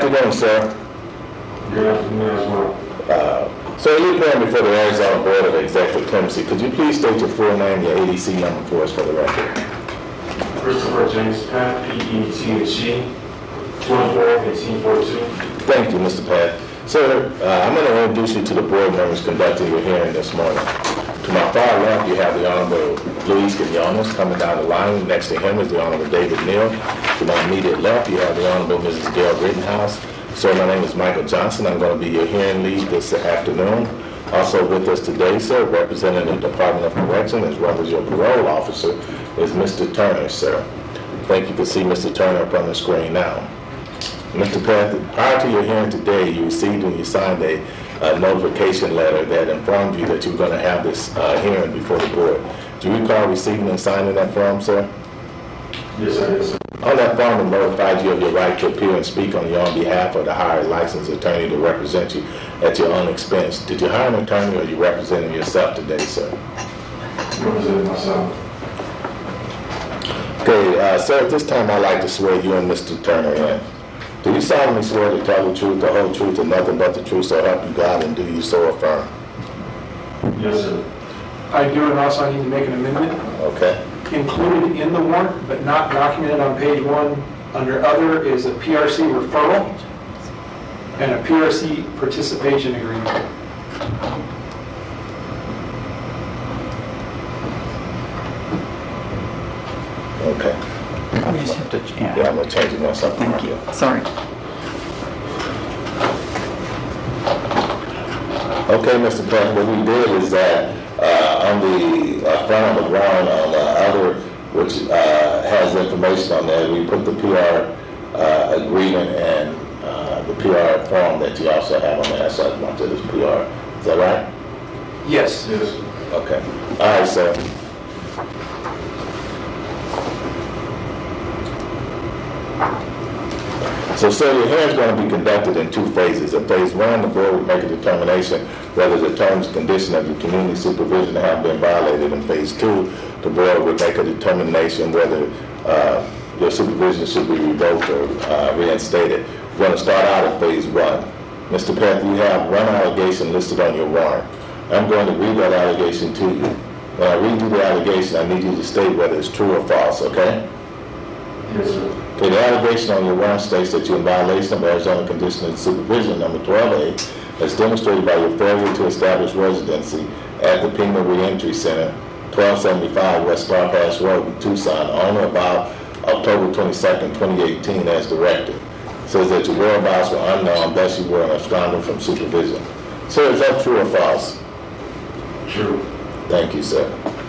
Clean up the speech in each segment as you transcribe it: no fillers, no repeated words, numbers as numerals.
afternoon, sir. Good afternoon as well. So you're appearing before the Arizona Board of Executive Clemency. Could you please state your full name, your ADC number for us for the record? Christopher James Pat, P-E-T-H-E, 24-1842. Thank you, Mr. Pat. Sir, I'm going to introduce you to the board members conducting your hearing this morning. To my far left, you have the Honorable Luis Quinones coming down the line. Next to him is the Honorable David Neal. To my immediate left, you have the Honorable Mrs. Gail Rittenhouse. Sir, my name is Michael Johnson. I'm going to be your hearing lead this afternoon. Also with us today, sir, representing the Department of Correction as well as your parole officer is Mr. Turner, sir. Thank you for seeing Mr. Turner up on the screen now. Mr. Pat, prior to your hearing today, you received and you signed a notification letter that informed you that you were going to have this hearing before the board. Do you recall receiving and signing that form, sir? Yes, I did, sir. On that form, it notified you of your right to appear and speak on your own behalf or to hire a licensed attorney to represent you at your own expense. Did you hire an attorney or are you representing yourself today, sir? Representing myself. Okay, sir, at this time, I'd like to swear you and Mr. Turner in. Do you solemnly swear to tell the truth, the whole truth, and nothing but the truth, so help you God, and do you so affirm? Yes, sir. I do, and also I need to make an amendment. Okay. Included in the warrant, but not documented on page 1 under other is a PRC referral and a PRC participation agreement. Okay. We just have to, Yeah, I'm going to change it now. Something. Thank you. Sorry. Okay, Mr. President, what we did is that on the front of the warrant on the other, which has information on there, we put the PR agreement and the PR form that you also have on there. So much of this PR. Is that right? Yes. Yes. Okay. All right, sir. So, sir, your hearing is going to be conducted in 2 phases. In phase 1, the board will make a determination whether the terms and conditions of your community supervision have been violated. In phase 2, the board will make a determination whether your supervision should be revoked or reinstated. We're going to start out in phase 1. Mr. Pat, you have one allegation listed on your warrant. I'm going to read that allegation to you. When I read you the allegation, I need you to state whether it's true or false, okay? Yes, sir. Okay, the allegation on your warrant states that you're in violation of Arizona Conditions of Supervision number 12A, as demonstrated by your failure to establish residency at the Pima Reentry Center, 1275 West Star Pass Road in Tucson, on or about October 22nd, 2018, as directed. It says that your whereabouts were unknown, thus you were absconded from supervision. Sir, is that true or false? True. Thank you, sir.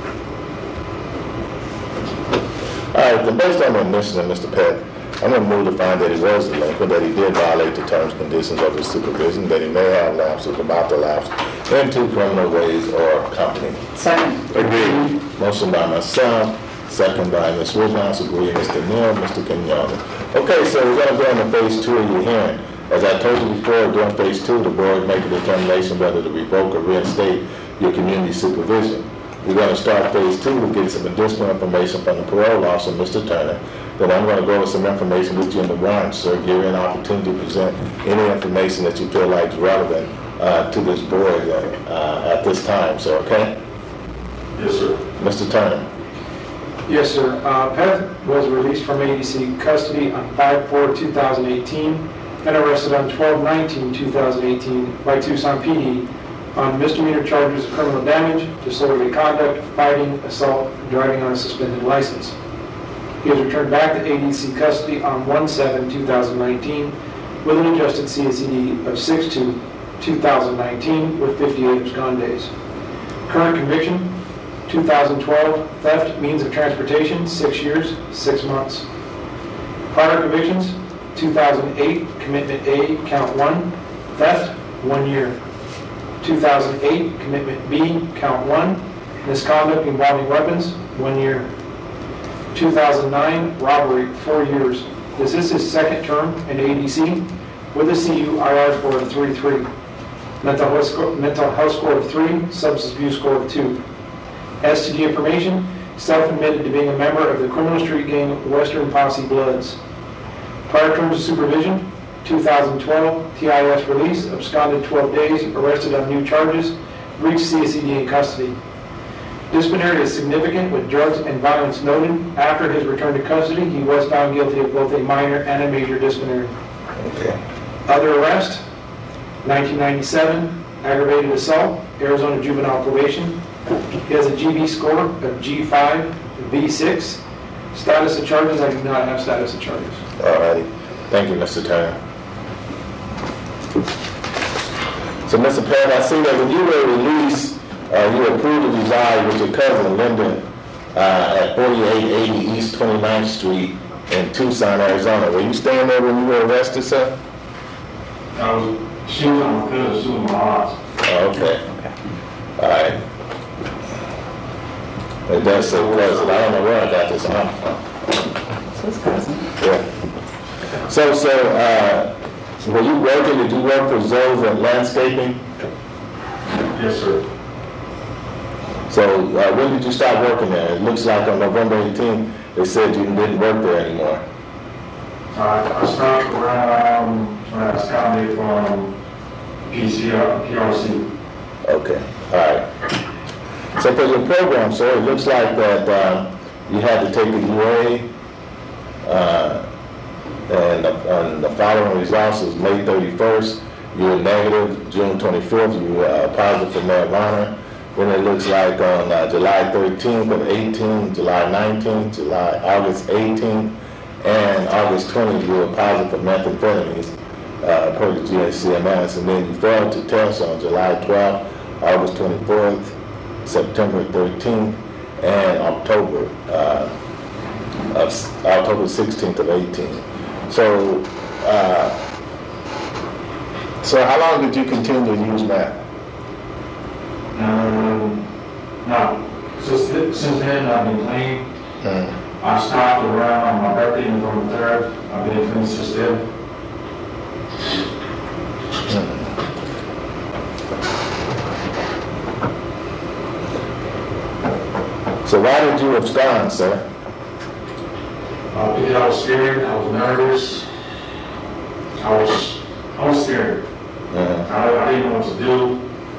All right, then based on the admission of Mr. Pat, I'm going to move to find that he was delinquent, that he did violate the terms and conditions of his supervision, that he may have lapsed or is about to lapse into criminal ways or company. Second. Agreed. Motion by myself, second by Ms. Rittenhouse. Agreed. Mr. Neal, Mr. Quinones. Okay, so we're going to go into phase 2 of your hearing. As I told you before, during phase 2, the board make a determination whether to revoke or reinstate your community supervision. We're going to start phase 2. We'll get some additional information from the parole officer, Mr. Turner. Then I'm going to go over some information with you in the warrant, sir. Give you an opportunity to present any information that you feel like is relevant to this board at this time. So, okay? Yes, sir. Mr. Turner. Yes, sir. Pat was released from ADC custody on 5/4/2018 and arrested on 12/19/2018 by Tucson PD on misdemeanor charges of criminal damage, disorderly conduct, fighting, assault, and driving on a suspended license. He was returned back to ADC custody on 1/7/2019 with an adjusted CSED of 6/2/2019 with 58 abscond days. Current conviction, 2012, theft, means of transportation, 6 years, 6 months. Prior convictions, 2008, commitment A, count 1, theft, 1 year. 2008, commitment B, count 1, misconduct involving weapons, 1 year. 2009, robbery, 4 years. This is his second term in ADC with a CU-IR score of 3.3, mental health score of 3, substance abuse score of 2. STD information, self-admitted to being a member of the criminal street gang Western Posse Bloods. Prior terms of supervision, 2012, TIS release, absconded 12 days, arrested on new charges, reached CSED in custody. Disciplinary is significant with drugs and violence noted. After his return to custody, he was found guilty of both a minor and a major disciplinary. Okay. Other arrest, 1997, aggravated assault, Arizona juvenile probation. He has a GB score of G5, V6. Status of charges, I do not have status of charges. All righty. Thank you, Mr. Turner. So, Mr. Perry, I see that when you were released, you approved to reside with your cousin, Lyndon, at 4880 East 29th Street in Tucson, Arizona. Were you staying there when you were arrested, sir? She was on my cousin, she was my aunt. Oh, okay. All right. It does say cousin. I don't know where I got this aunt from. So it's cousin. Yeah. So, were you working? Did you work for Zoe's and Landscaping? Yes, sir. So, when did you stop working there? It looks like on November 18th, they said you didn't work there anymore. I stopped around when I was counted from PRC. Okay, all right. So for your program, sir, it looks like that you had to take a UA, and the following results is May 31st, you were negative, June 24th, you were positive for marijuana. Then it looks like on July 13th of 18, July 19th, August 18th, and August 20th, you were positive for methamphetamines per the GHCMS. And then you failed to test on July 12th, August 24th, September 13th, and October 16th of 18. So how long did you continue to use meth? No. Since then, I've been clean. I stopped around my birthday on the 3rd. I've been clean since then. So why did you abscond, sir? Because I was scared. I was nervous. I was scared. I didn't know what to do.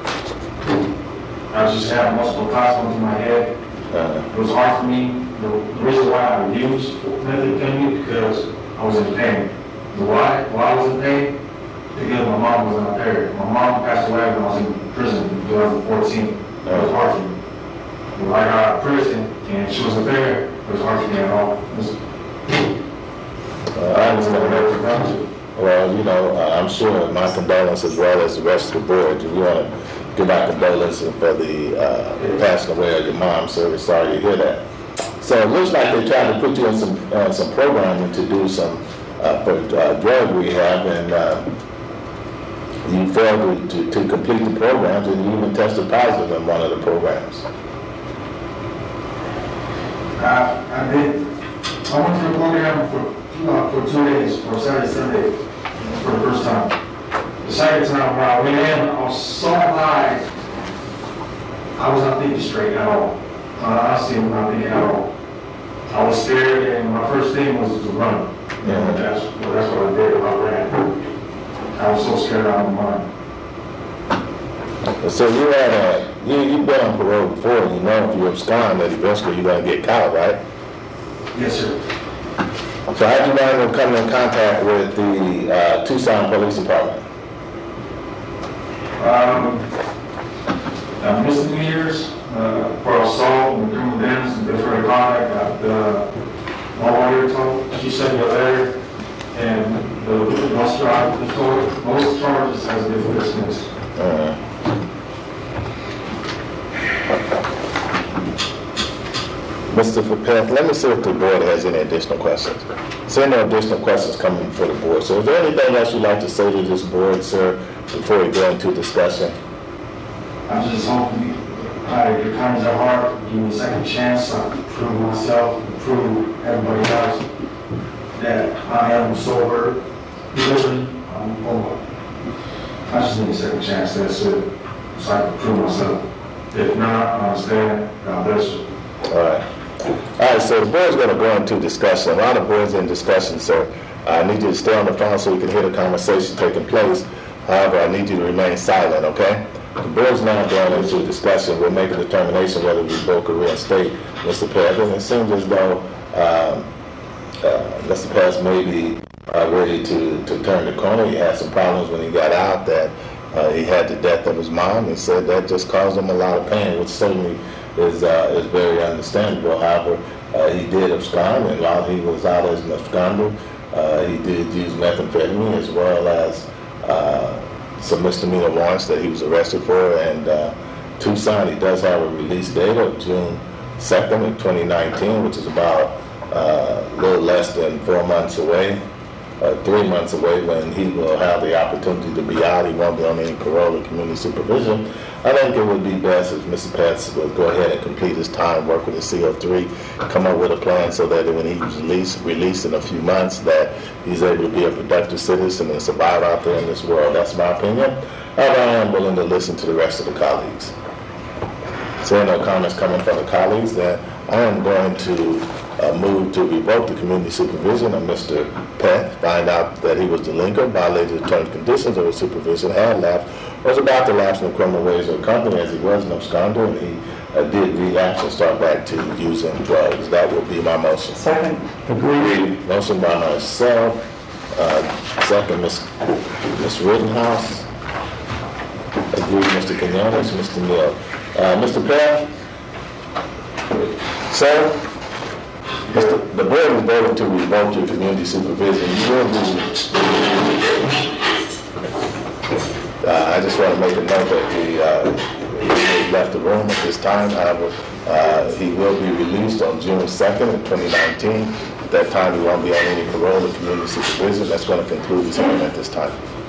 I just had multiple thoughts going through my head. It was hard for me. The reason why I used methamphetamine because I was in pain. Why I was in pain? Because my mom was not there. My mom passed away when I was in prison in 2014. It was hard for me. When I got out of prison and she wasn't there, it was hard for me at all. I understand. Well, I'm sure my condolences as well as the rest of the board. We want to give our condolences for the passing away of your mom, so we're sorry to hear that. So it looks like they tried to put you in some programming to do some for drug rehab, and you failed to complete the programs, and you even tested positive in one of the programs. I did. I went to the program for 2 days, for Saturday, Sunday, for the first time. The second time when I went in, I was so high, I was not thinking straight at all. Honestly, I was not thinking at all. I was scared, and my first thing was to run. And that's what I did. I ran. I was so scared out of my mind. So you've been on parole before, and you know if you abscond that eventually you're going to get caught, right? Yes, sir. So how did you learn to come in contact with the Tucson Police Department? Misdemeanors for assault and criminal damage and disorderly conduct. My lawyer told, she sent me a letter, and most charges has been dismissed. Mr. Fapeth, let me see if the board has any additional questions. So no additional questions coming before the board. So is there anything else you'd like to say to this board, sir, before we go into discussion? I'm just hoping your kindness at heart, give me a second chance to prove myself, prove everybody else that I am sober, living, I'm over. I just need a second chance, that's it, so I can prove myself. If not, I understand. God bless you. All right. All right, so the board's going to go into discussion. A lot of boards in discussion, sir. I need you to stay on the phone so you can hear the conversation taking place. However, I need you to remain silent, okay? The board's now going into discussion. We'll make a determination whether we vote or reinstate Mr. Perez. And it seems as though Mr. Perez may be ready to turn the corner. He had some problems when he got out that he had the death of his mom. He said that just caused him a lot of pain, which certainly is very understandable. However, he did abscond, and while he was out as an absconder, he did use methamphetamine as well as some misdemeanor warrants that he was arrested for. And Tucson, he does have a release date of June 2nd of 2019, which is about a little less than 4 months away. 3 months away, when he will have the opportunity to be out. He won't be on any parole or community supervision. I think it would be best if Mr. Pence would go ahead and complete his time, work with the CO3, come up with a plan so that when he's released in a few months, that he's able to be a productive citizen and survive out there in this world. That's my opinion. However, I am willing to listen to the rest of the colleagues. Seeing no comments coming from the colleagues, then I am going to move to revoke the community supervision of Mr. Peck, find out that he was delinquent, violated the terms and conditions of his supervision, had lapsed, was about to lapse in the criminal ways of the company as he was an absconder, and he did relapse and start back to using drugs. That would be my motion. Second. Agreed. Motion by myself. Second, Ms. Rittenhouse. Agreed, Mr. Quinones, Mr. Neal. Mr. Peck? Sir? The board is voting to revoke your community supervision. You will be. I just want to make a note that he left the room at this time. However, he will be released on June 2nd of 2019. At that time, he won't be on any parole or community supervision. That's going to conclude his hearing at this time.